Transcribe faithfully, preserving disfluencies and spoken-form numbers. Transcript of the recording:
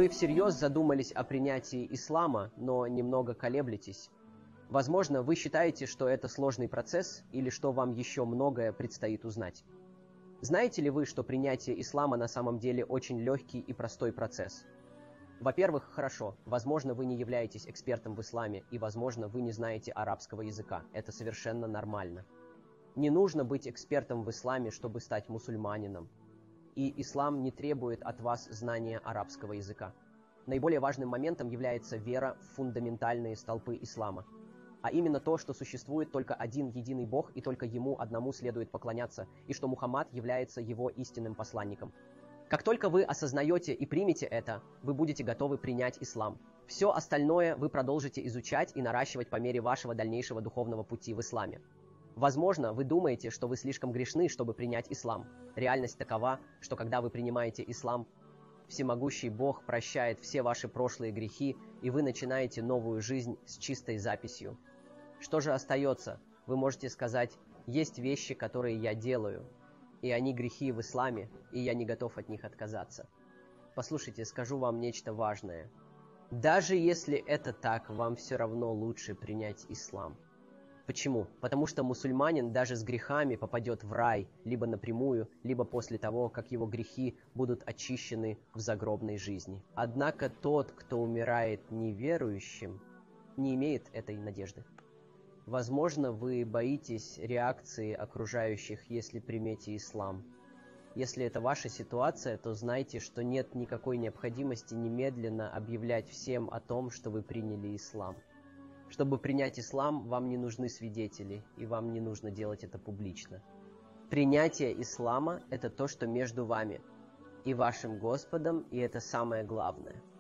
Вы всерьез задумались о принятии ислама, но немного колеблетесь? Возможно, вы считаете, что это сложный процесс или что вам еще многое предстоит узнать. Знаете ли вы, что принятие ислама на самом деле очень легкий и простой процесс? Во-первых, хорошо, возможно, вы не являетесь экспертом в исламе, и, возможно, вы не знаете арабского языка. Это совершенно нормально. Не нужно быть экспертом в исламе, чтобы стать мусульманином. И ислам не требует от вас знания арабского языка. Наиболее важным моментом является вера в фундаментальные столпы ислама. А именно то, что существует только один единый Бог, и только Ему одному следует поклоняться, и что Мухаммад является Его истинным посланником. Как только вы осознаете и примете это, вы будете готовы принять ислам. Все остальное вы продолжите изучать и наращивать по мере вашего дальнейшего духовного пути в исламе. Возможно, вы думаете, что вы слишком грешны, чтобы принять ислам. Реальность такова, что когда вы принимаете ислам, всемогущий Бог прощает все ваши прошлые грехи, и вы начинаете новую жизнь с чистой записью. Что же остается? Вы можете сказать: есть вещи, которые я делаю, и они грехи в исламе, и я не готов от них отказаться. Послушайте, скажу вам нечто важное. Даже если это так, вам все равно лучше принять ислам. Почему? Потому что мусульманин даже с грехами попадет в рай, либо напрямую, либо после того, как его грехи будут очищены в загробной жизни. Однако тот, кто умирает неверующим, не имеет этой надежды. Возможно, вы боитесь реакции окружающих, если примете ислам. Если это ваша ситуация, то знайте, что нет никакой необходимости немедленно объявлять всем о том, что вы приняли ислам. Чтобы принять ислам, вам не нужны свидетели, и вам не нужно делать это публично. Принятие ислама – это то, что между вами и вашим Господом, и это самое главное.